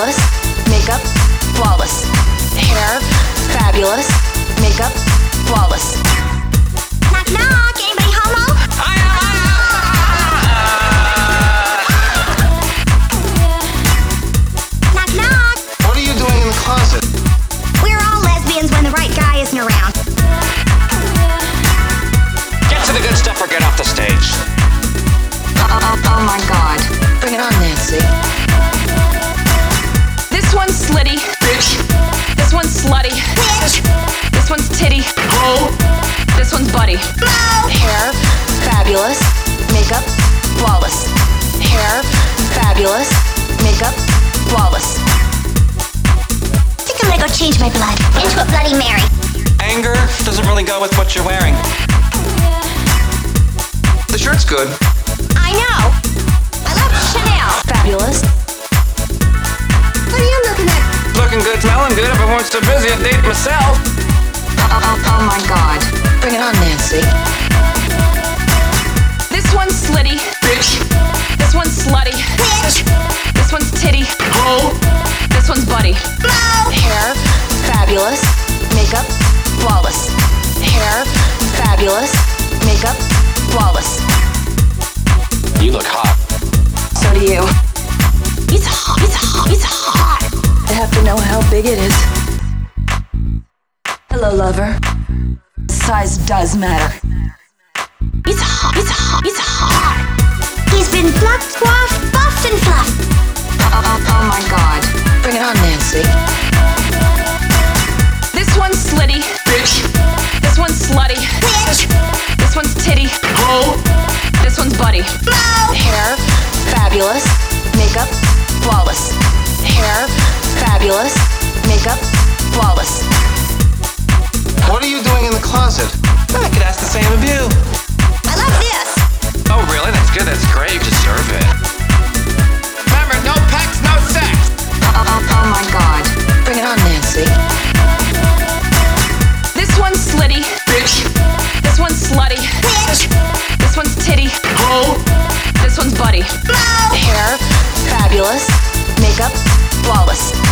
fabulous. Makeup, flawless. Hair, fabulous. Makeup, flawless. Knock knock, anybody homo? Knock knock. What are you doing in the closet? We're all lesbians when the right guy isn't around. Get to the good stuff or get off the stage. Oh my God. Bring it on, Nancy. This one's slitty. Bitch. This one's slutty. Bitch. This one's titty. Ho. This one's buddy. Hair, fabulous. Makeup, flawless. Hair, fabulous. Makeup, flawless. I think I'm gonna go change my blood into a Bloody Mary. Anger doesn't really go with what you're wearing. The shirt's good. I know. I love Chanel. Fabulous. What are you looking at? Looking good, smelling good. If I weren't so busy, I'd date myself. Oh my God. Bring it on, Nancy. This one's slitty. Bitch. This one's slutty. Bitch. This one's titty. Ho. This one's buddy. Hair, fabulous. Makeup, flawless. Hair, fabulous. Makeup, flawless. You look hot. So do you. It's hot. It's hot. It's hot. I have to know how big it is. Hello, lover. Size does matter. It's hot. It's hot. It's hot. He's been fluffed, coiffed, buffed, and fluffed. Oh my God. Bring it on, Nancy. This one's slitty. Bitch. This one's slutty. Bitch. This one's titty. Ho. This one's buddy. Hair, fabulous. Makeup, flawless. Hair, fabulous. Makeup, flawless. What are you doing in the closet? I could ask the same of you. I love this. Oh, really? That's good. That's great. You deserve it. Remember, no pecs, no sex. Oh my God. Bring it on, Nancy. This one's slitty. Bitch. This one's slutty. Bitch. This one's titty. Ho. This one's buddy. Hair, fabulous. Makeup, flawless.